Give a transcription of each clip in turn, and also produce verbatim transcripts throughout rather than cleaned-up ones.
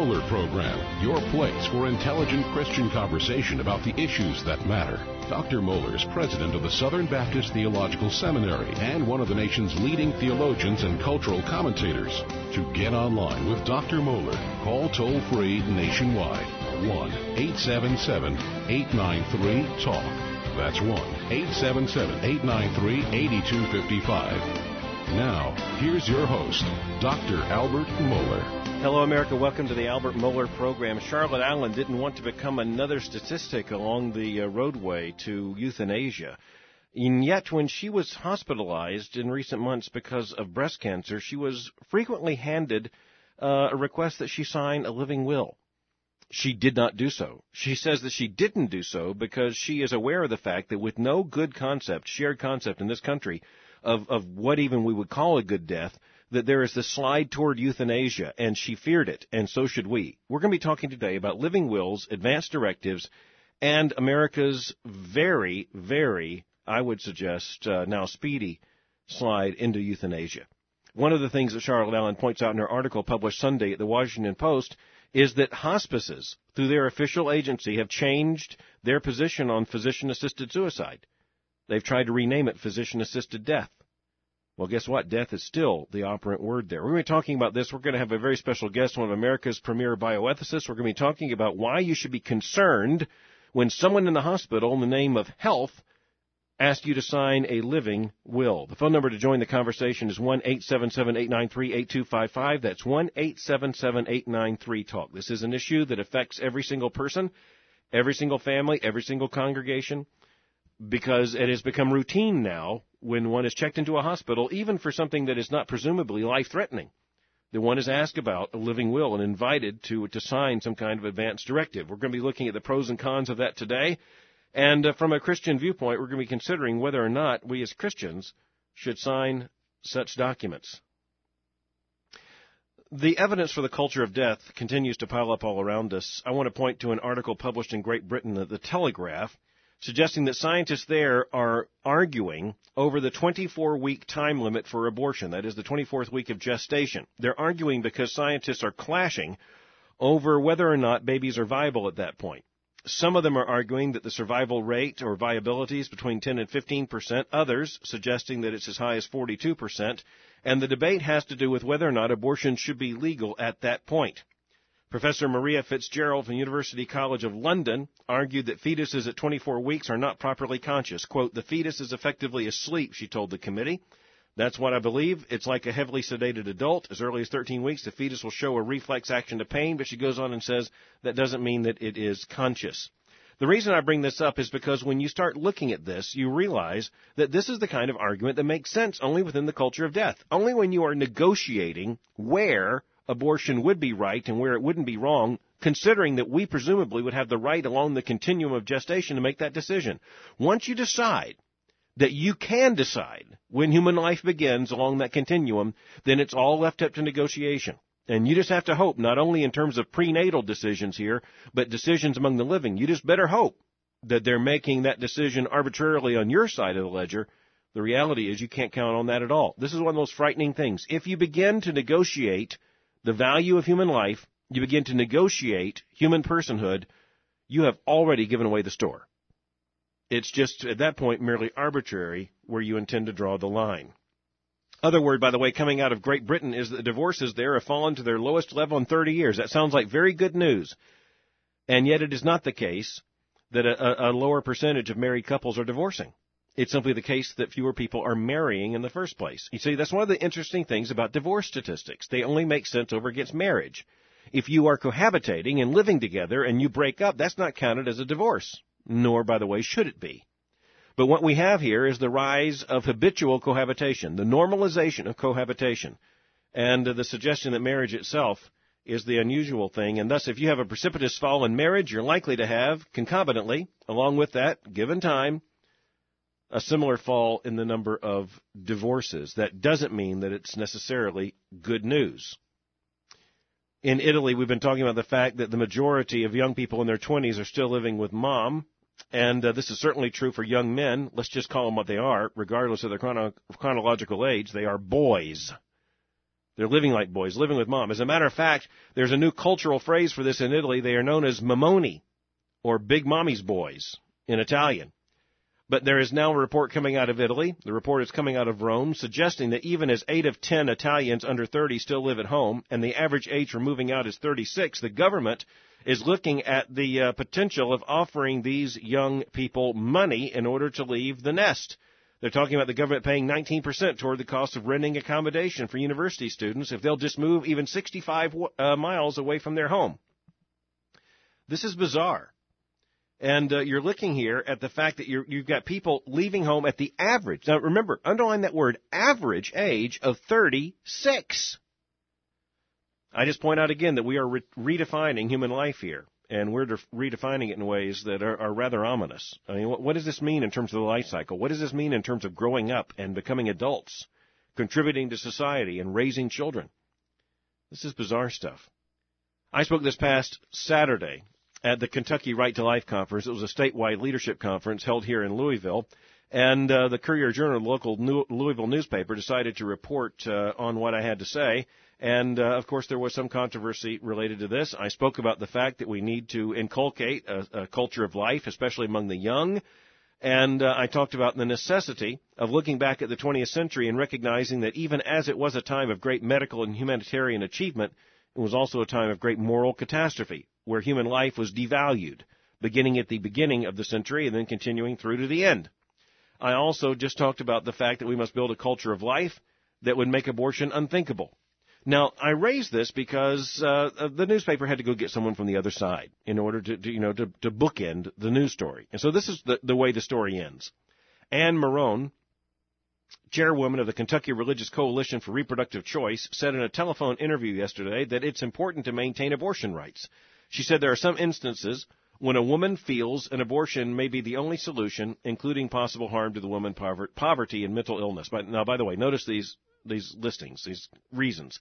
Mohler Program, your place for intelligent Christian conversation about the issues that matter. Doctor Mohler is president of the Southern Baptist Theological Seminary and one of the nation's leading theologians and cultural commentators. To get online with Doctor Mohler, call toll-free nationwide, one eight seven seven, eight nine three, talk. That's one eight seven seven, eight nine three, eight two five five. Now, here's your host, Doctor Albert Mohler. Hello, America. Welcome to the Albert Mohler Program. Charlotte Allen didn't want to become another statistic along the uh, roadway to euthanasia. And yet, when she was hospitalized in recent months because of breast cancer, she was frequently handed uh, a request that she sign a living will. She did not do so. She says that she didn't do so because she is aware of the fact that with no good concept, shared concept in this country, Of, of what even we would call a good death, that there is this slide toward euthanasia, and she feared it, and so should we. We're going to be talking today about living wills, advance directives, and America's very, very, I would suggest, uh, now speedy slide into euthanasia. One of the things that Charlotte Allen points out in her article published Sunday at the Washington Post is that hospices, through their official agency, have changed their position on physician-assisted suicide. They've tried to rename it physician-assisted death. Well, guess what? Death is still the operant word there. We're going to be talking about this. We're going to have a very special guest, one of America's premier bioethicists. We're going to be talking about why you should be concerned when someone in the hospital, in the name of health, asks you to sign a living will. The phone number to join the conversation is one eight seven seven, eight nine three, eight two five five. That's one eight seven seven, eight nine three, talk. This is an issue that affects every single person, every single family, every single congregation, because it has become routine now when one is checked into a hospital, even for something that is not presumably life-threatening, that one is asked about a living will and invited to to sign some kind of advance directive. We're going to be looking at the pros and cons of that today, and uh, from a Christian viewpoint, we're going to be considering whether or not we as Christians should sign such documents. The evidence for the culture of death continues to pile up all around us. I want to point to an article published in Great Britain, The Telegraph, suggesting that scientists there are arguing over the twenty-four week time limit for abortion, that is the twenty-fourth week of gestation. They're arguing because scientists are clashing over whether or not babies are viable at that point. Some of them are arguing that the survival rate or viability is between ten and fifteen percent, others suggesting that it's as high as forty-two percent, and the debate has to do with whether or not abortion should be legal at that point. Professor Maria Fitzgerald from University College of London argued that fetuses at twenty-four weeks are not properly conscious. Quote, the fetus is effectively asleep, she told the committee. That's what I believe. It's like a heavily sedated adult. As early as thirteen weeks, the fetus will show a reflex action to pain, but she goes on and says that doesn't mean that it is conscious. The reason I bring this up is because when you start looking at this, you realize that this is the kind of argument that makes sense only within the culture of death. Only when you are negotiating where abortion would be right and where it wouldn't be wrong, considering that we presumably would have the right along the continuum of gestation to make that decision. Once you decide that you can decide when human life begins along that continuum, then it's all left up to negotiation. And you just have to hope, not only in terms of prenatal decisions here, but decisions among the living. You just better hope that they're making that decision arbitrarily on your side of the ledger. The reality is you can't count on that at all. This is one of those frightening things. If you begin to negotiate the value of human life, you begin to negotiate human personhood, you have already given away the store. It's just, at that point, merely arbitrary where you intend to draw the line. Other word, by the way, coming out of Great Britain is that divorces there have fallen to their lowest level in thirty years. That sounds like very good news. And yet it is not the case that a, a lower percentage of married couples are divorcing. It's simply the case that fewer people are marrying in the first place. You see, that's one of the interesting things about divorce statistics. They only make sense over against marriage. If you are cohabitating and living together and you break up, that's not counted as a divorce, nor, by the way, should it be. But what we have here is the rise of habitual cohabitation, the normalization of cohabitation, and uh, the suggestion that marriage itself is the unusual thing. And thus, if you have a precipitous fall in marriage, you're likely to have, concomitantly, along with that, given time, a similar fall in the number of divorces. That doesn't mean that it's necessarily good news. In Italy, we've been talking about the fact that the majority of young people in their twenties are still living with mom, and uh, this is certainly true for young men. Let's just call them what they are, regardless of their chrono- chronological age. They are boys. They're living like boys, living with mom. As a matter of fact, there's a new cultural phrase for this in Italy. They are known as mammoni, or big mommy's boys in Italian. But there is now a report coming out of Italy. The report is coming out of Rome, suggesting that even as eight of ten Italians under thirty still live at home, and the average age for moving out is thirty-six, the government is looking at the uh, potential of offering these young people money in order to leave the nest. They're talking about the government paying nineteen percent toward the cost of renting accommodation for university students if they'll just move even sixty-five uh, miles away from their home. This is bizarre. And uh, you're looking here at the fact that you're, you've got people leaving home at the average. Now, remember, underline that word, average age of thirty-six. I just point out again that we are re- redefining human life here, and we're de- redefining it in ways that are, are rather ominous. I mean, what, what does this mean in terms of the life cycle? What does this mean in terms of growing up and becoming adults, contributing to society and raising children? This is bizarre stuff. I spoke this past Saturday at the Kentucky Right to Life Conference. It was a statewide leadership conference held here in Louisville, and uh, the Courier-Journal, the local New- Louisville newspaper, decided to report uh, on what I had to say. And, uh, of course, there was some controversy related to this. I spoke about the fact that we need to inculcate a, a culture of life, especially among the young. And uh, I talked about the necessity of looking back at the twentieth century and recognizing that even as it was a time of great medical and humanitarian achievement, it was also a time of great moral catastrophe, where human life was devalued, beginning at the beginning of the century and then continuing through to the end. I also just talked about the fact that we must build a culture of life that would make abortion unthinkable. Now, I raise this because uh, the newspaper had to go get someone from the other side in order to, to you know, to, to bookend the news story. And so this is the, the way the story ends. Ann Marone, chairwoman of the Kentucky Religious Coalition for Reproductive Choice, said in a telephone interview yesterday that it's important to maintain abortion rights. She said there are some instances when a woman feels an abortion may be the only solution, including possible harm to the woman, poverty, and mental illness. But now, by the way, notice these these listings, these reasons.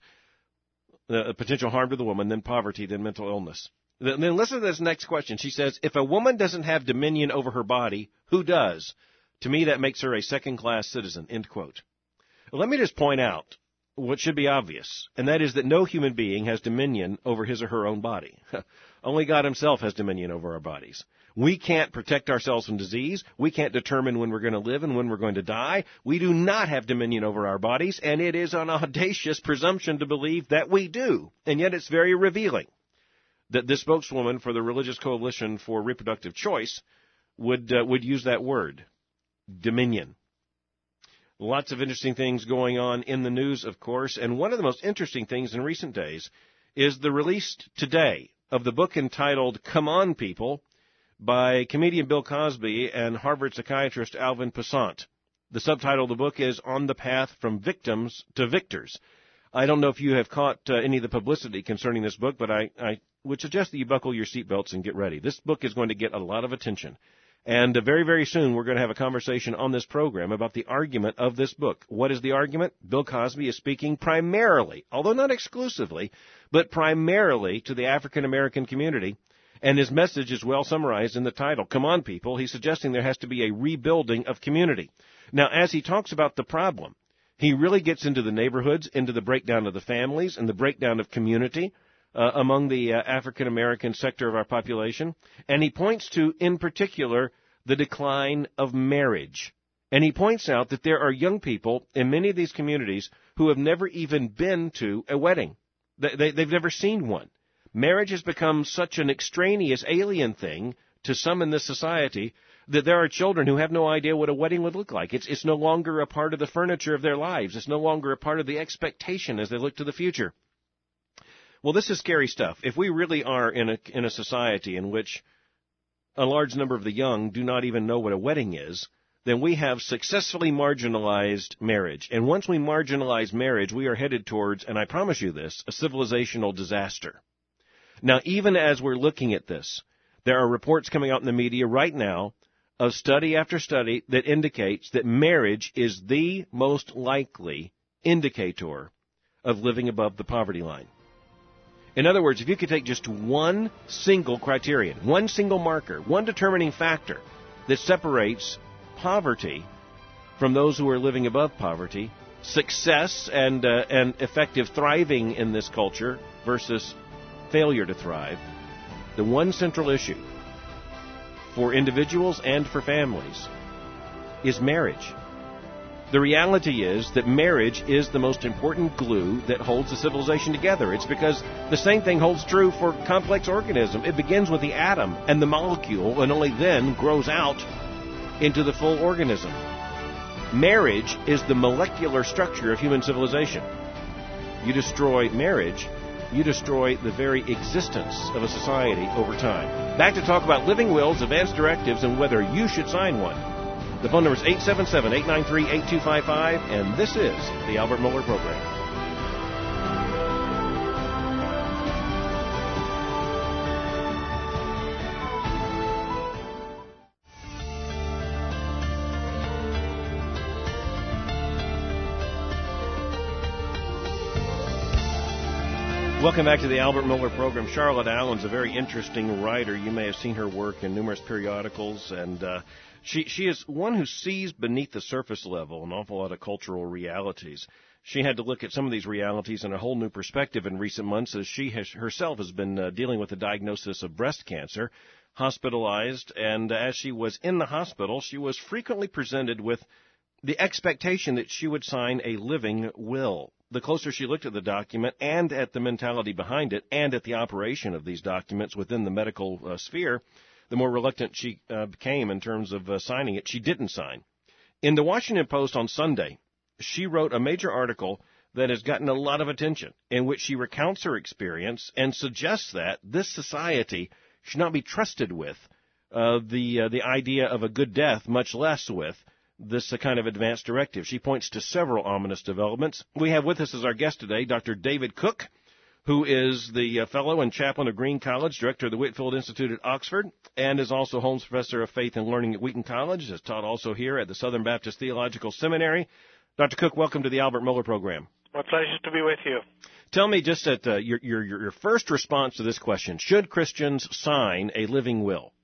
Uh, potential harm to the woman, then poverty, then mental illness. Then, then listen to this next question. She says, if a woman doesn't have dominion over her body, who does? To me, that makes her a second-class citizen, end quote. Let me just point out what should be obvious, and that is that no human being has dominion over his or her own body. Only God himself has dominion over our bodies. We can't protect ourselves from disease. We can't determine when we're going to live and when we're going to die. We do not have dominion over our bodies, and it is an audacious presumption to believe that we do. And yet it's very revealing that this spokeswoman for the Religious Coalition for Reproductive Choice would uh, would use that word, dominion. Lots of interesting things going on in the news, of course, and one of the most interesting things in recent days is the release today of the book entitled Come On, People, by comedian Bill Cosby and Harvard psychiatrist Alvin Passant. The subtitle of the book is On the Path from Victims to Victors. I don't know if you have caught uh, any of the publicity concerning this book, but I, I would suggest that you buckle your seatbelts and get ready. This book is going to get a lot of attention. And uh, very, very soon we're going to have a conversation on this program about the argument of this book. What is the argument? Bill Cosby is speaking primarily, although not exclusively, but primarily to the African-American community. And his message is well summarized in the title. Come on, people. He's suggesting there has to be a rebuilding of community. Now, as he talks about the problem, he really gets into the neighborhoods, into the breakdown of the families, and the breakdown of community uh, among the uh, African-American sector of our population. And he points to, in particular, the decline of marriage. And he points out that there are young people in many of these communities who have never even been to a wedding. They, they, they've never seen one. Marriage has become such an extraneous, alien thing to some in this society that there are children who have no idea what a wedding would look like. It's, it's no longer a part of the furniture of their lives. It's no longer a part of the expectation as they look to the future. Well, this is scary stuff. If we really are in a, in a society in which a large number of the young do not even know what a wedding is, then we have successfully marginalized marriage. And once we marginalize marriage, we are headed towards, and I promise you this, a civilizational disaster. Now, even as we're looking at this, there are reports coming out in the media right now of study after study that indicates that marriage is the most likely indicator of living above the poverty line. In other words, if you could take just one single criterion, one single marker, one determining factor that separates poverty from those who are living above poverty, success and uh, and effective thriving in this culture versus failure to thrive, the one central issue for individuals and for families is marriage. The reality is that marriage is the most important glue that holds the civilization together. It's because the same thing holds true for complex organism. It begins with the atom and the molecule and only then grows out into the full organism. Marriage is the molecular structure of human civilization. You destroy marriage, you destroy the very existence of a society over time. Back to talk about living wills, advance directives, and whether you should sign one. The phone number is eight seven seven, eight nine three, eight two five five, and this is the Albert Mohler Program. Welcome back to the Albert Mohler Program. Charlotte Allen's a very interesting writer. You may have seen her work in numerous periodicals, and uh, She she is one who sees beneath the surface level an awful lot of cultural realities. She had to look at some of these realities in a whole new perspective in recent months, as she has, herself has been uh, dealing with the diagnosis of breast cancer, hospitalized, and as she was in the hospital, she was frequently presented with the expectation that she would sign a living will. The closer she looked at the document and at the mentality behind it and at the operation of these documents within the medical uh, sphere, the more reluctant she uh, became in terms of uh, signing it. She didn't sign. In the Washington Post on Sunday, she wrote a major article that has gotten a lot of attention, in which she recounts her experience and suggests that this society should not be trusted with uh, the uh, the idea of a good death, much less with this uh, kind of advanced directive. She points to several ominous developments. We have with us as our guest today Doctor David Cook, who is the uh, fellow and chaplain of Green College, director of the Whitfield Institute at Oxford, and is also Holmes Professor of Faith and Learning at Wheaton College, has taught also here at the Southern Baptist Theological Seminary. Doctor Cook, welcome to the Albert Mohler Program. My pleasure to be with you. Tell me just at uh, your, your, your first response to this question, should Christians sign a living will?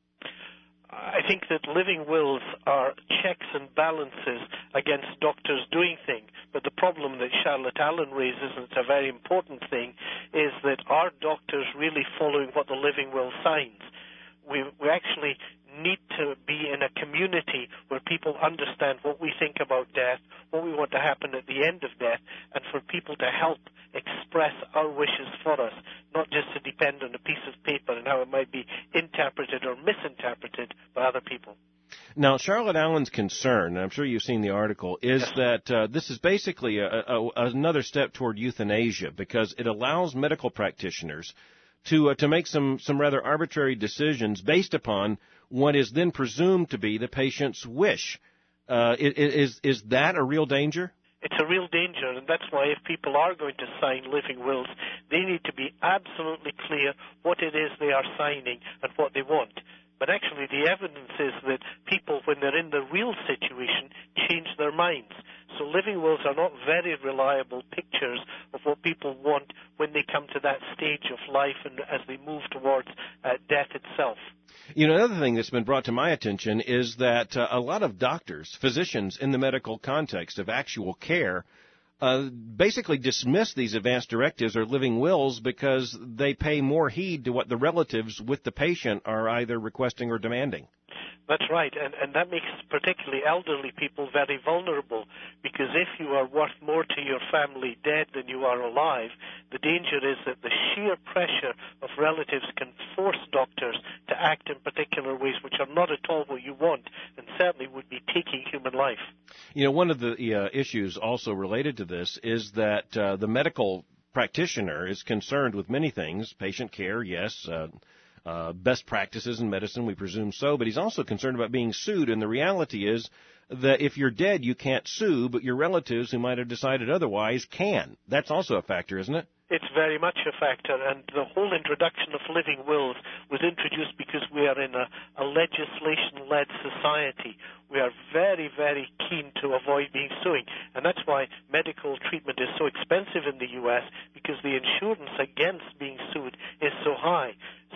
I think that living wills are checks and balances against doctors doing things. But the problem that Charlotte Allen raises, and it's a very important thing, is that are doctors really following what the living will signs? We, we actually need to be in a community where people understand what we think about death, what we want to happen at the end of death, and for people to help express our wishes for us, not just to depend on a piece of paper and how it might be interpreted or misinterpreted by other people. Now, Charlotte Allen's concern, and I'm sure you've seen the article, is yes. that uh, this is basically a, a, another step toward euthanasia, because it allows medical practitioners to uh, to make some, some rather arbitrary decisions based upon what is then presumed to be the patient's wish. Uh, is is that a real danger? It's a real danger, and that's why if people are going to sign living wills, they need to be absolutely clear what it is they are signing and what they want. But actually the evidence is that people, when they're in the real situation, change their minds. So living wills are not very reliable pictures of what people want when they come to that stage of life and as they move towards uh, death itself. You know, another thing that's been brought to my attention is that uh, a lot of doctors, physicians in the medical context of actual care, uh, basically dismiss these advanced directives or living wills because they pay more heed to what the relatives with the patient are either requesting or demanding. That's right, and, and that makes particularly elderly people very vulnerable, because if you are worth more to your family dead than you are alive, the danger is that the sheer pressure of relatives can force doctors to act in particular ways which are not at all what you want, and certainly would be taking human life. You know, one of the uh, issues also related to this is that uh, the medical practitioner is concerned with many things, patient care, yes, uh, Uh, best practices in medicine, we presume so, but he's also concerned about being sued, and the reality is that if you're dead, you can't sue, but your relatives who might have decided otherwise can. That's also a factor, isn't it? It's very much a factor, and the whole introduction of living wills was introduced because we are in a, a legislation-led society. We are very, very keen to avoid being suing, and that's why medical treatment is so expensive in the U S, because the insurance against being sued is so high.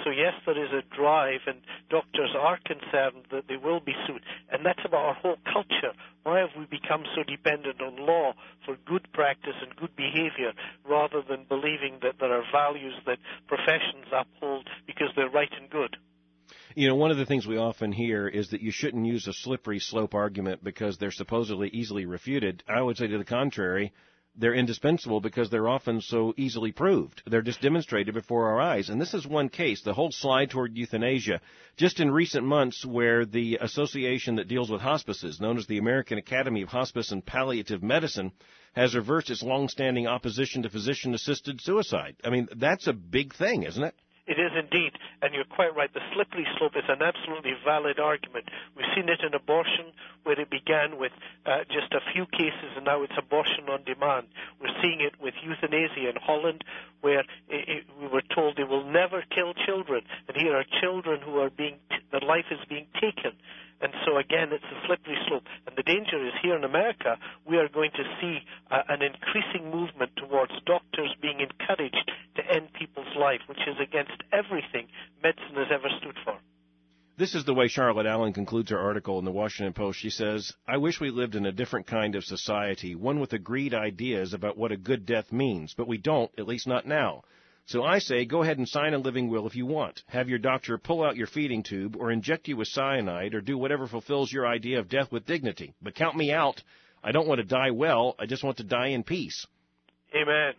so, yes, there is a drive, and doctors are concerned that they will be sued. And that's about our whole culture. Why have we become so dependent on law for good practice and good behavior rather than believing that there are values that professions uphold because they're right and good? You know, one of the things we often hear is that you shouldn't use a slippery slope argument because they're supposedly easily refuted. I would say to the contrary, they're indispensable because they're often so easily proved. They're just demonstrated before our eyes. And this is one case, the whole slide toward euthanasia, just in recent months where the association that deals with hospices, known as the American Academy of Hospice and Palliative Medicine, has reversed its longstanding opposition to physician-assisted suicide. I mean, that's a big thing, isn't it? It is indeed, and you're quite right. The slippery slope is an absolutely valid argument. We've seen it in abortion, where it began with uh, just a few cases, and now it's abortion on demand. We're seeing it with euthanasia in Holland, where it, it, we were told they will never kill children, and here are children who are being, t- their life is being taken. And so, again, it's a slippery slope. And the danger is here in America, we are going to see uh, an increasing movement towards doctors being encouraged to end people's life, which is against everything medicine has ever stood for. This is the way Charlotte Allen concludes her article in the Washington Post. She says, I wish we lived in a different kind of society, one with agreed ideas about what a good death means, but we don't, at least not now. So I say, go ahead and sign a living will if you want. Have your doctor pull out your feeding tube or inject you with cyanide or do whatever fulfills your idea of death with dignity. But count me out. I don't want to die well. I just want to die in peace. Amen.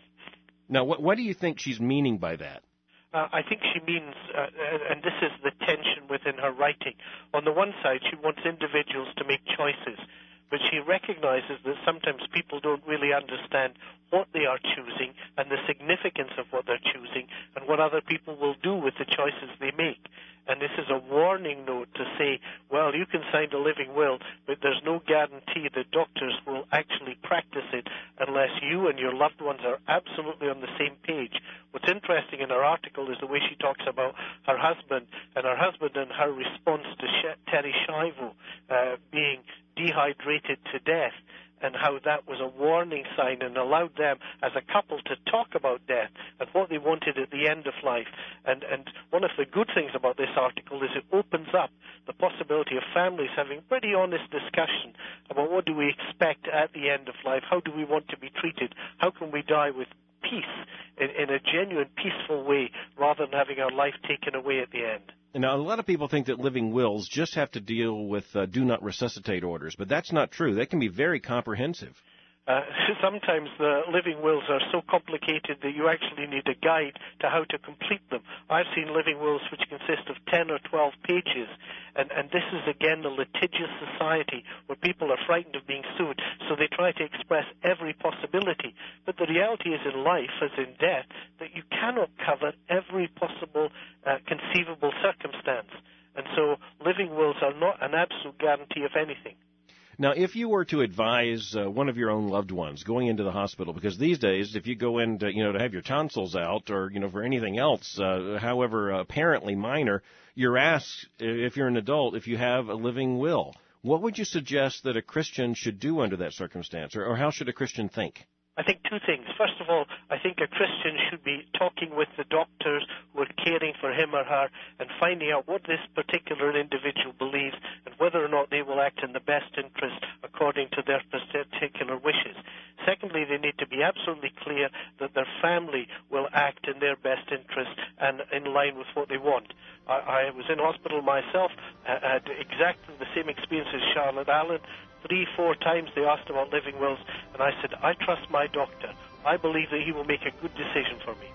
Now, what, what do you think she's meaning by that? Uh, I think she means, uh, and this is the tension within her writing. On the one side, she wants individuals to make choices, but she recognizes that sometimes people don't really understand what they are choosing and the significance of what they're choosing and what other people will do with the choices they make. And this is a warning note to say, well, you can sign a living will, but there's no guarantee that doctors will actually practice it unless you and your loved ones are absolutely on the same page. What's interesting in her article is the way she talks about her husband and her husband and her response to Terri Schiavo uh, being dehydrated to death, and how that was a warning sign and allowed them as a couple to talk about death and what they wanted at the end of life. And, and one of the good things about this article is it opens up the possibility of families having pretty honest discussion about what do we expect at the end of life, how do we want to be treated, how can we die with peace in, in a genuine, peaceful way rather than having our life taken away at the end. Now, a lot of people think that living wills just have to deal with uh, do not resuscitate orders, but that's not true. They can be very comprehensive. Uh, sometimes the living wills are so complicated that you actually need a guide to how to complete them. I've seen living wills which consist of ten or twelve pages, and, and this is, again, a litigious society where people are frightened of being sued, so they try to express every possibility. But the reality is in life, as in death, that you cannot cover every possible uh, conceivable circumstance. And so living wills are not an absolute guarantee of anything. Now, if you were to advise uh, one of your own loved ones going into the hospital, because these days, if you go in to, you know, to have your tonsils out or, you know, for anything else, uh, however uh, apparently minor, you're asked, if you're an adult, if you have a living will. What would you suggest that a Christian should do under that circumstance, or, or how should a Christian think? I think two things. First of all, I think a Christian should be talking with the doctors who are caring for him or her and finding out what this particular individual believes and whether or not they will act in the best interest according to their particular wishes. Secondly, they need to be absolutely clear that their family will act in their best interest and in line with what they want. I, I was in hospital myself, I had exactly the same experience as Charlotte Allen. Three, four times they asked about living wills, and I said, I trust my doctor. I believe that he will make a good decision for me.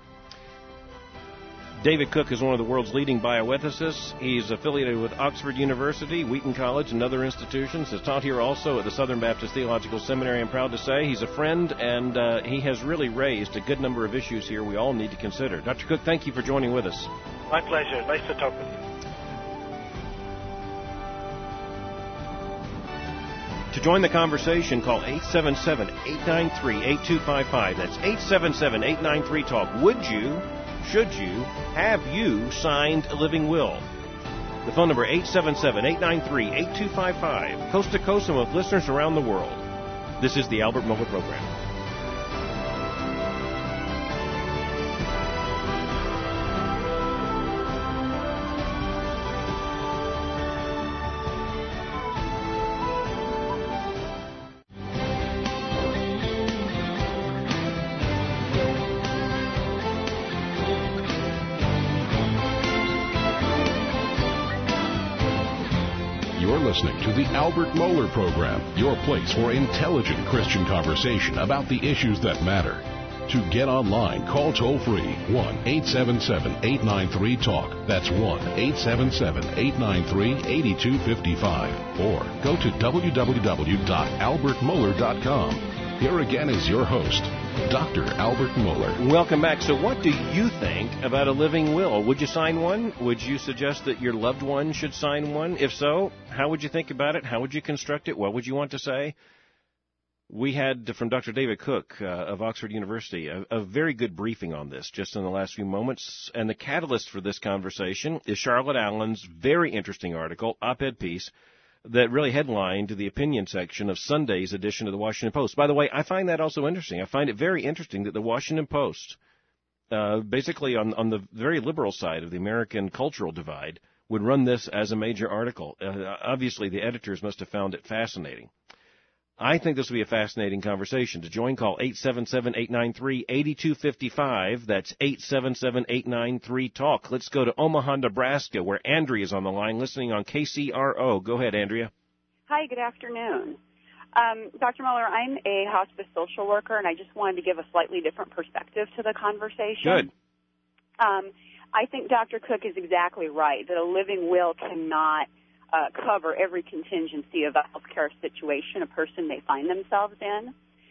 David Cook is one of the world's leading bioethicists. He's affiliated with Oxford University, Wheaton College, and other institutions. Has taught here also at the Southern Baptist Theological Seminary. I'm proud to say he's a friend, and uh, he has really raised a good number of issues here we all need to consider. Doctor Cook, thank you for joining with us. My pleasure. Nice to talk with you. To join the conversation, call eight seven seven, eight nine three, eight two five five. That's eight seven seven, eight nine three, TALK. Would you, should you, have you signed a living will? The phone number, eight seven seven, eight nine three, eight two five five. Coast to coast and with listeners around the world. This is the Albert Mohler Program. You're listening to the Albert Mohler Program, your place for intelligent Christian conversation about the issues that matter. To get online, call toll-free one eight seven seven, eight nine three, TALK. That's one eight seven seven, eight nine three, eight two five five. Or go to w w w dot albert mohler dot com. Here again is your host, Doctor Albert Mohler. Welcome back. So what do you think about a living will? Would you sign one? Would you suggest that your loved one should sign one? If so, how would you think about it? How would you construct it? What would you want to say? We had from Doctor David Cook uh, of Oxford University a, a very good briefing on this just in the last few moments. And the catalyst for this conversation is Charlotte Allen's very interesting article, op-ed piece, that really headlined the opinion section of Sunday's edition of the Washington Post. By the way, I find that also interesting. I find it very interesting that the Washington Post, uh, basically on, on the very liberal side of the American cultural divide, would run this as a major article. Uh, obviously, the editors must have found it fascinating. I think this will be a fascinating conversation. To join, call eight seven seven, eight nine three, eight two five five. That's eight seven seven, eight nine three, TALK. Let's go to Omaha, Nebraska, where Andrea is on the line, listening on K C R O. Go ahead, Andrea. Hi, good afternoon. Um, Doctor Mohler, I'm a hospice social worker, and I just wanted to give a slightly different perspective to the conversation. Good. Um, I think Doctor Cook is exactly right, that a living will cannot Uh, cover every contingency of a healthcare situation a person may find themselves in.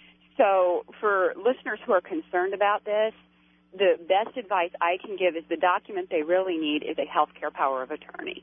So for listeners who are concerned about this, the best advice I can give is the document they really need is a healthcare power of attorney.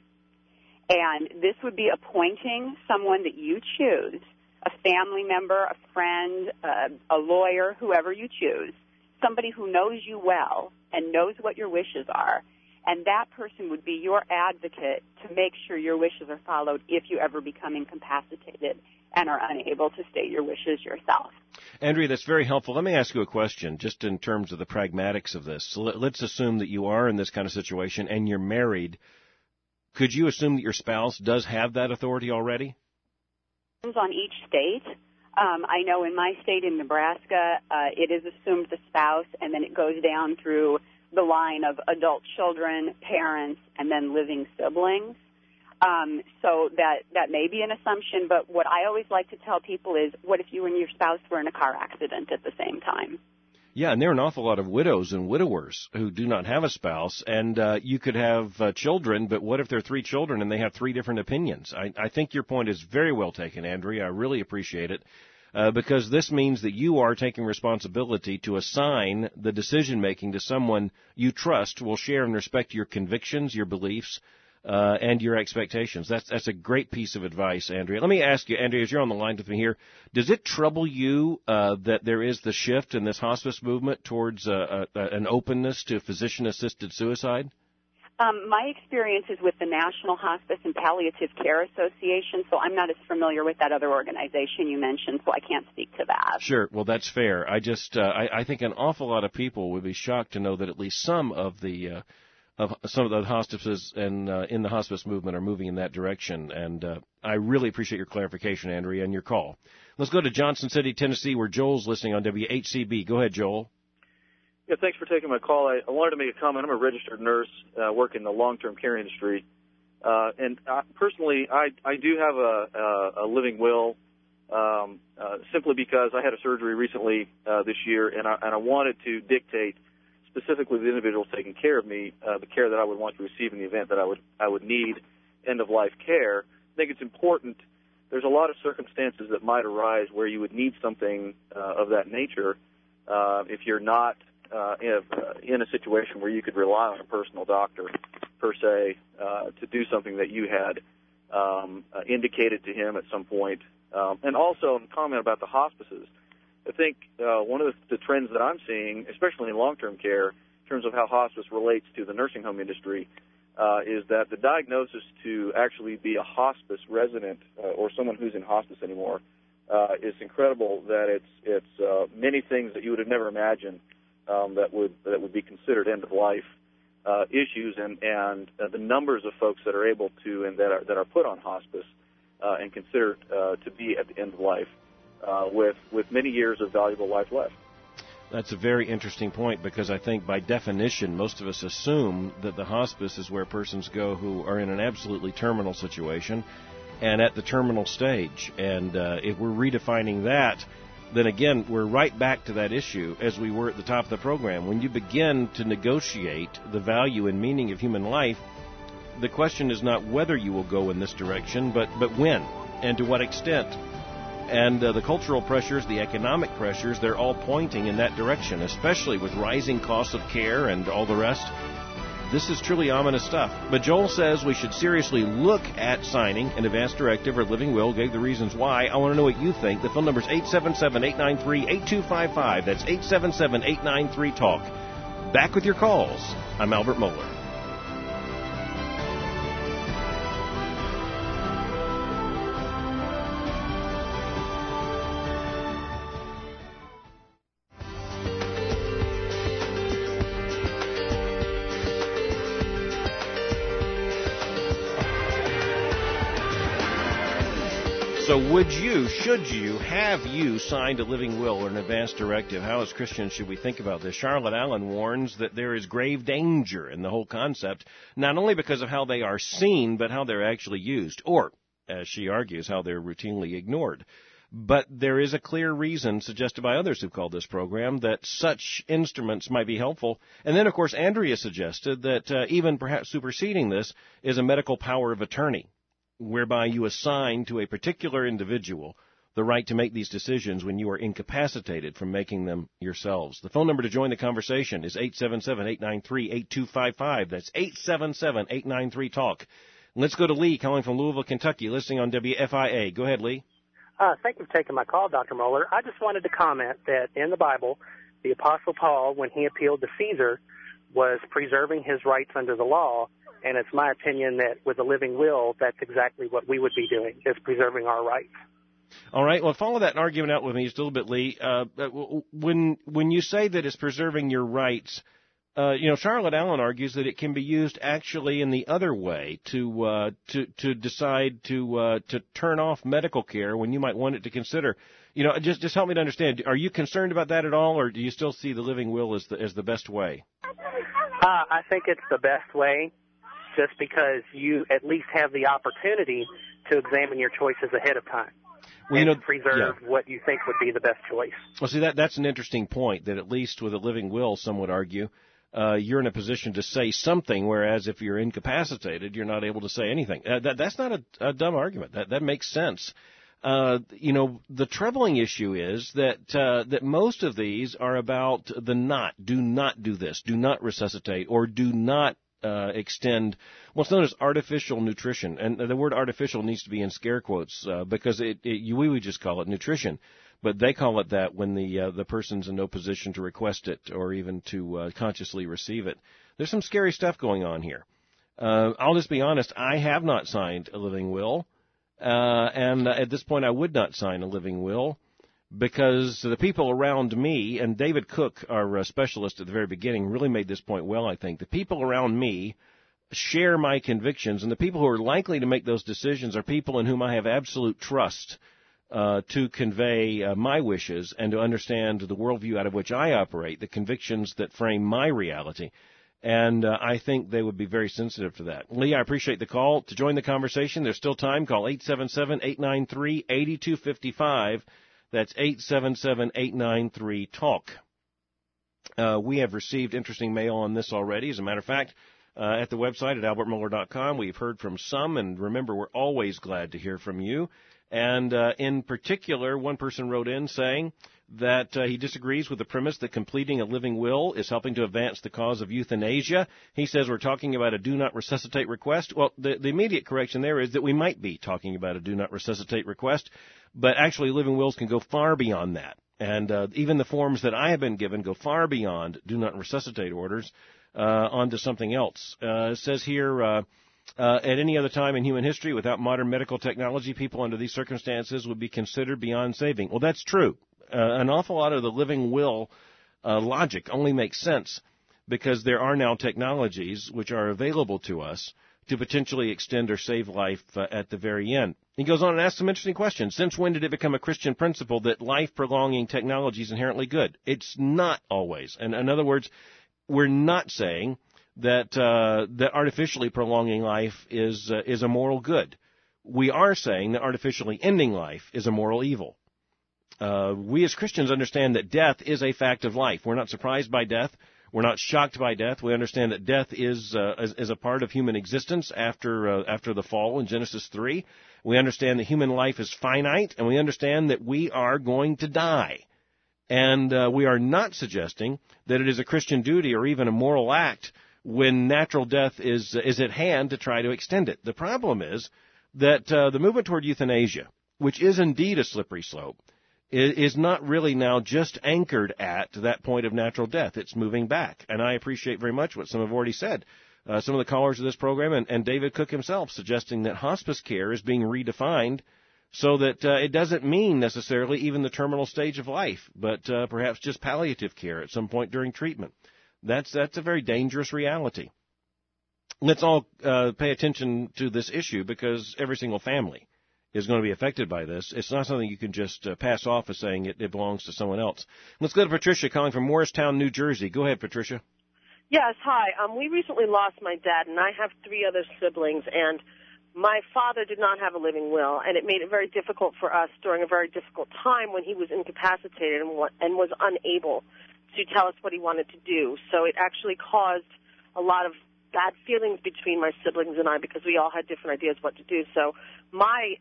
And this would be appointing someone that you choose, a family member, a friend, uh, a lawyer, whoever you choose, somebody who knows you well and knows what your wishes are. And that person would be your advocate to make sure your wishes are followed if you ever become incapacitated and are unable to state your wishes yourself. Andrea, that's very helpful. Let me ask you a question, just in terms of the pragmatics of this. So let's assume that you are in this kind of situation and you're married. Could you assume that your spouse does have that authority already? It depends on each state. Um, I know in my state, in Nebraska, uh, it is assumed the spouse, and then it goes down through the line of adult children, parents, and then living siblings. Um, so that, that may be an assumption, but what I always like to tell people is, what if you and your spouse were in a car accident at the same time? Yeah, and there are an awful lot of widows and widowers who do not have a spouse, and uh, you could have uh, children, but what if there are three children and they have three different opinions? I, I think your point is very well taken, Andrea. I really appreciate it. Uh, because this means that you are taking responsibility to assign the decision-making to someone you trust will share and respect your convictions, your beliefs, uh, and your expectations. That's that's a great piece of advice, Andrea. Let me ask you, Andrea, as you're on the line with me here, does it trouble you uh, that there is the shift in this hospice movement towards uh, uh, an openness to physician-assisted suicide? Um, my experience is with the National Hospice and Palliative Care Association, so I'm not as familiar with that other organization you mentioned, so I can't speak to that. Sure. Well, that's fair. I just, uh, I, I think an awful lot of people would be shocked to know that at least some of the, uh, of some of the hospices and uh, in the hospice movement are moving in that direction. And uh, I really appreciate your clarification, Andrea, and your call. Let's go to Johnson City, Tennessee, where Joel's listening on W H C B. Go ahead, Joel. Yeah, thanks for taking my call. I, I wanted to make a comment. I'm a registered nurse, uh, work in the long-term care industry. Uh, and I, personally, I, I do have a, a, a living will um, uh, simply because I had a surgery recently uh, this year, and I, and I wanted to dictate specifically the individuals taking care of me uh, the care that I would want to receive in the event that I would I would need end-of-life care. I think it's important. There's a lot of circumstances that might arise where you would need something uh, of that nature uh, if you're not Uh, in, uh, in a situation where you could rely on a personal doctor, per se, uh, to do something that you had um, uh, indicated to him at some point. Um, and also, a comment about the hospices. I think uh, one of the, the trends that I'm seeing, especially in long-term care, in terms of how hospice relates to the nursing home industry, uh, is that the diagnosis to actually be a hospice resident uh, or someone who's in hospice anymore uh, is incredible. That it's it's uh, many things that you would have never imagined Um, that would that would be considered end-of-life uh, issues, and and uh, the numbers of folks that are able to and that are that are put on hospice uh, and considered uh, to be at the end of life, uh, with with many years of valuable life left. That's a very interesting point, because I think by definition most of us assume that the hospice is where persons go who are in an absolutely terminal situation, and at the terminal stage. And uh, if we're redefining that, then again, we're right back to that issue as we were at the top of the program. When you begin to negotiate the value and meaning of human life, the question is not whether you will go in this direction, but, but when and to what extent. And uh, the cultural pressures, the economic pressures, they're all pointing in that direction, especially with rising costs of care and all the rest. This is truly ominous stuff. But Joel says we should seriously look at signing an advance directive or living will, gave the reasons why. I want to know what you think. The phone number is eight seven seven, eight nine three, eight two five five. That's eight seven seven, eight nine three, talk. Back with your calls. I'm Albert Mohler. So would you, should you, have you signed a living will or an advance directive? How as Christians should we think about this? Charlotte Allen warns that there is grave danger in the whole concept, not only because of how they are seen, but how they're actually used, or, as she argues, how they're routinely ignored. But there is a clear reason, suggested by others who've called this program, that such instruments might be helpful. And then, of course, Andrea suggested that uh, even perhaps superseding this is a medical power of attorney, whereby you assign to a particular individual the right to make these decisions when you are incapacitated from making them yourselves. The phone number to join the conversation is eight seven seven, eight nine three, eight two five five. That's eight seven seven, eight nine three, talk. Let's go to Lee, calling from Louisville, Kentucky, listening on W F I A. Go ahead, Lee. Uh, thank you for taking my call, Doctor Mohler. I just wanted to comment that in the Bible, the Apostle Paul, when he appealed to Caesar, was preserving his rights under the law. And it's my opinion that with a living will, that's exactly what we would be doing, is preserving our rights. All right. Well, follow that argument out with me just a little bit, Lee. Uh, when when you say that it's preserving your rights, uh, you know, Charlotte Allen argues that it can be used actually in the other way to uh, to to decide to uh, to turn off medical care when you might want it to consider. You know, just just help me to understand. Are you concerned about that at all, or do you still see the living will as the as the best way? Uh, I think it's the best way, just because you at least have the opportunity to examine your choices ahead of time. Well, you know, preserve yeah. what you think would be the best choice. Well, see, that that's an interesting point, that at least with a living will, some would argue, uh, you're in a position to say something, whereas if you're incapacitated, you're not able to say anything. Uh, that, that's not a, a dumb argument. That, that makes sense. Uh, you know, the troubling issue is that uh, that most of these are about the not, do not do this, do not resuscitate, or do not Uh, extend what's known as artificial nutrition. And the word artificial needs to be in scare quotes uh, because it, it, we would just call it nutrition. But they call it that when the uh, the person's in no position to request it or even to uh, consciously receive it. There's some scary stuff going on here. Uh, I'll just be honest, I have not signed a living will. Uh, and at this point, I would not sign a living will, because the people around me, and David Cook, our uh, specialist at the very beginning, really made this point well, I think. The people around me share my convictions, and the people who are likely to make those decisions are people in whom I have absolute trust uh, to convey uh, my wishes and to understand the worldview out of which I operate, the convictions that frame my reality. And uh, I think they would be very sensitive to that. Lee, I appreciate the call. To join the conversation, there's still time. Call eight seven seven, eight nine three, eight two five five. That's eight seven seven, eight nine three, talk. Uh, we have received interesting mail on this already. As a matter of fact, uh, at the website at albert mohler dot com, we've heard from some, and remember, we're always glad to hear from you. And uh, in particular, one person wrote in saying that uh, he disagrees with the premise that completing a living will is helping to advance the cause of euthanasia. He says we're talking about a do not resuscitate request. Well, the, the immediate correction there is that we might be talking about a do not resuscitate request, but actually living wills can go far beyond that. And uh, even the forms that I have been given go far beyond do not resuscitate orders uh, onto something else. Uh, it says here, uh, uh, at any other time in human history, without modern medical technology, people under these circumstances would be considered beyond saving. Well, that's true. Uh, an awful lot of the living will uh, logic only makes sense because there are now technologies which are available to us to potentially extend or save life uh, at the very end. He goes on and asks some interesting questions. Since when did it become a Christian principle that life-prolonging technology is inherently good? It's not always. And in other words, we're not saying that uh, that artificially prolonging life is uh, is a moral good. we are saying that artificially ending life is a moral evil. Uh, we as Christians understand that death is a fact of life. We're not surprised by death. We're not shocked by death. We understand that death is uh, is, is a part of human existence after uh, after the fall in Genesis three. We understand that human life is finite, and we understand that we are going to die. And uh, we are not suggesting that it is a Christian duty or even a moral act when natural death is is at hand to try to extend it. The problem is that uh, the movement toward euthanasia, which is indeed a slippery slope, is not really now just anchored at that point of natural death. It's moving back. And I appreciate very much what some have already said. Uh, some of the callers of this program, and, and David Cook himself, suggesting that hospice care is being redefined so that uh, it doesn't mean necessarily even the terminal stage of life, but uh, perhaps just palliative care at some point during treatment. That's, that's a very dangerous reality. Let's all uh, pay attention to this issue because every single family is going to be affected by this. It's not something you can just uh, pass off as saying it, it belongs to someone else. Let's go to Patricia calling from Morristown, New Jersey. Go ahead, Patricia. Yes, hi. Um, we recently lost my dad, and I have three other siblings, and my father did not have a living will, and it made it very difficult for us during a very difficult time when he was incapacitated and, wa- and was unable to tell us what he wanted to do. So it actually caused a lot of bad feelings between my siblings and I because we all had different ideas what to do. So my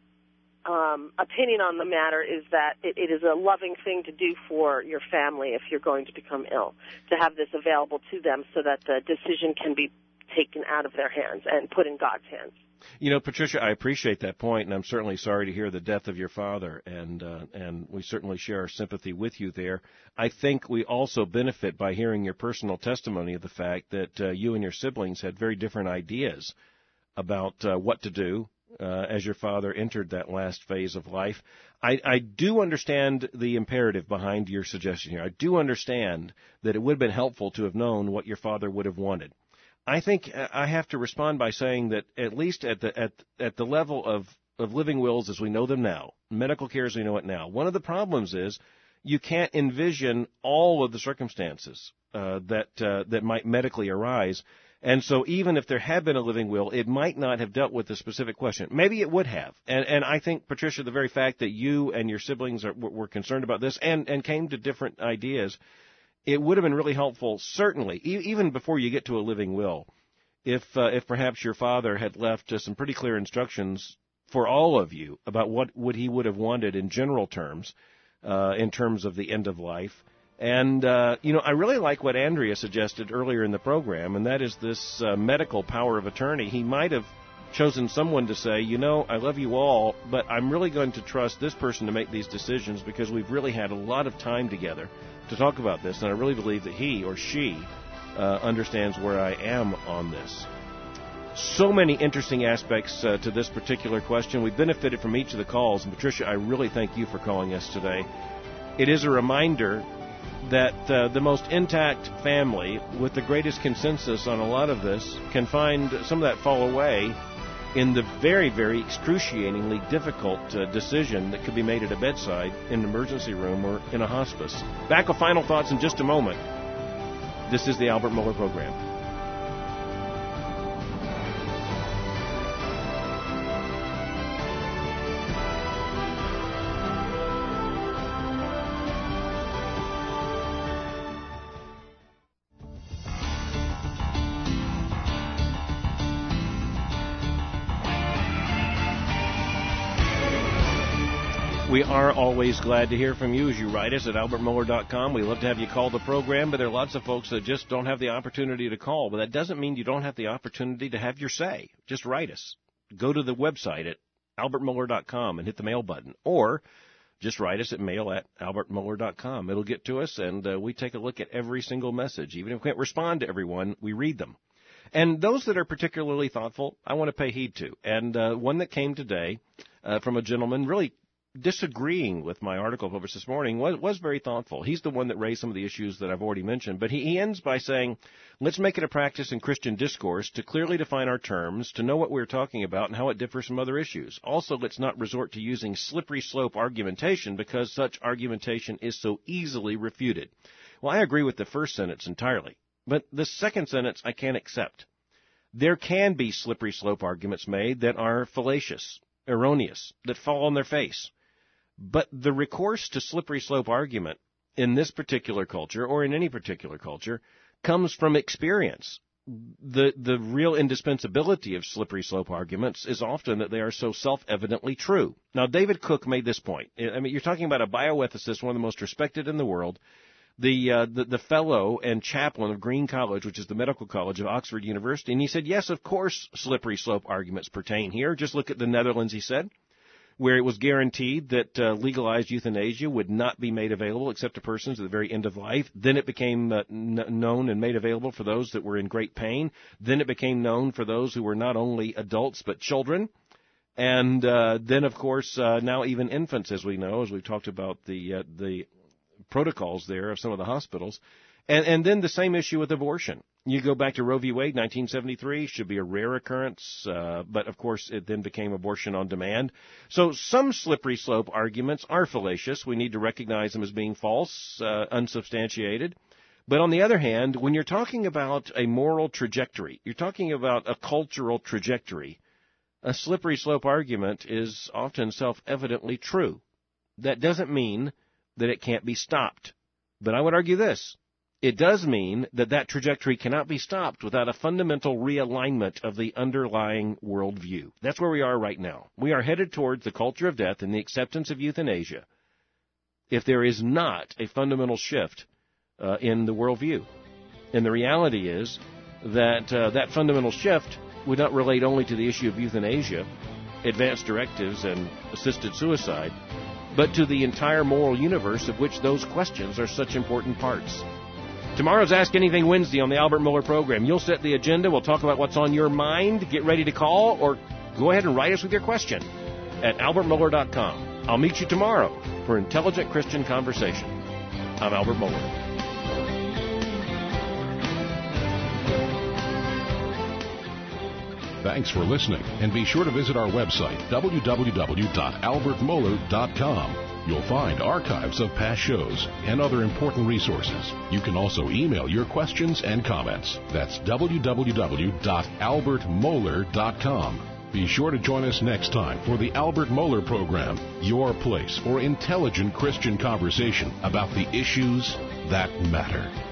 Um, opinion on the matter is that it, it is a loving thing to do for your family if you're going to become ill, to have this available to them so that the decision can be taken out of their hands and put in God's hands. You know, Patricia, I appreciate that point, and I'm certainly sorry to hear the death of your father, and uh, and we certainly share our sympathy with you there. I think we also benefit by hearing your personal testimony of the fact that uh, you and your siblings had very different ideas about uh, what to do Uh, as your father entered that last phase of life. I, I do understand the imperative behind your suggestion here. I do understand that it would have been helpful to have known what your father would have wanted. I think I have to respond by saying that at least at the at at the level of, of living wills as we know them now, medical care as we know it now, one of the problems is you can't envision all of the circumstances uh, that uh, that might medically arise. And so even if there had been a living will, it might not have dealt with the specific question. Maybe it would have. And, and I think, Patricia, the very fact that you and your siblings are, were concerned about this and, and came to different ideas, it would have been really helpful, certainly, e- even before you get to a living will, if uh, if perhaps your father had left uh, some pretty clear instructions for all of you about what would he would have wanted in general terms, uh, in terms of the end of life. And, uh, you know, I really like what Andrea suggested earlier in the program, and that is this uh, medical power of attorney. He might have chosen someone to say, you know, I love you all, but I'm really going to trust this person to make these decisions because we've really had a lot of time together to talk about this, and I really believe that he or she uh, understands where I am on this. So many interesting aspects uh, to this particular question. We benefited from each of the calls, and Patricia, I really thank you for calling us today. It is a reminder that uh, the most intact family with the greatest consensus on a lot of this can find some of that fall away in the very, very excruciatingly difficult uh, decision that could be made at a bedside, in an emergency room, or in a hospice. Back with final thoughts in just a moment. This is the Albert Mohler Program. We are always glad to hear from you as you write us at albert mohler dot com. We love to have you call the program, but there are lots of folks that just don't have the opportunity to call. But that doesn't mean you don't have the opportunity to have your say. Just write us. Go to the website at albert mohler dot com and hit the mail button. Or just write us at mail at albert mohler dot com. It'll get to us, and uh, we take a look at every single message. Even if we can't respond to everyone, we read them. And those that are particularly thoughtful, I want to pay heed to. And uh, one that came today uh, from a gentleman really disagreeing with my article published this morning was, was very thoughtful. He's the one that raised some of the issues that I've already mentioned. But he, he ends by saying, let's make it a practice in Christian discourse to clearly define our terms, to know what we're talking about and how it differs from other issues. Also, let's not resort to using slippery slope argumentation because such argumentation is so easily refuted. Well, I agree with the first sentence entirely. But the second sentence I can't accept. There can be slippery slope arguments made that are fallacious. erroneous, that fall on their face. But the recourse to slippery slope argument in this particular culture, or in any particular culture, comes from experience. The the real indispensability of slippery slope arguments is often that they are so self-evidently true. Now, David Cook made this point. I mean, you're talking about a bioethicist, one of the most respected in the world, the, uh, the the fellow and chaplain of Green College, which is the medical college of Oxford University, and he said, yes, of course, slippery slope arguments pertain here. Just look at the Netherlands, he said, where it was guaranteed that uh, legalized euthanasia would not be made available except to persons at the very end of life. Then it became uh, n- known and made available for those that were in great pain. Then it became known for those who were not only adults but children. And uh, then, of course, uh, now even infants, as we know, as we've talked about the uh, the protocols there of some of the hospitals. And, and then the same issue with abortion. You go back to Roe v. Wade, nineteen seventy-three, should be a rare occurrence, uh, but of course it then became abortion on demand. So some slippery slope arguments are fallacious. We need to recognize them as being false, uh, unsubstantiated. But on the other hand, when you're talking about a moral trajectory, you're talking about a cultural trajectory, a slippery slope argument is often self-evidently true. That doesn't mean that it can't be stopped. But I would argue this. It does mean that that trajectory cannot be stopped without a fundamental realignment of the underlying worldview. That's where we are right now. We are headed towards the culture of death and the acceptance of euthanasia if there is not a fundamental shift uh, in the worldview. And the reality is that uh, that fundamental shift would not relate only to the issue of euthanasia, advanced directives, and assisted suicide, but to the entire moral universe of which those questions are such important parts. Tomorrow's Ask Anything Wednesday on the Albert Mohler program. You'll set the agenda. We'll talk about what's on your mind. Get ready to call or go ahead and write us with your question at albert mohler dot com. I'll meet you tomorrow for Intelligent Christian Conversation. I'm Albert Mohler. Thanks for listening, and be sure to visit our website, w w w dot albert mohler dot com. You'll find archives of past shows and other important resources. You can also email your questions and comments. That's w w w dot albert mohler dot com. Be sure to join us next time for the Albert Mohler program, your place for intelligent Christian conversation about the issues that matter.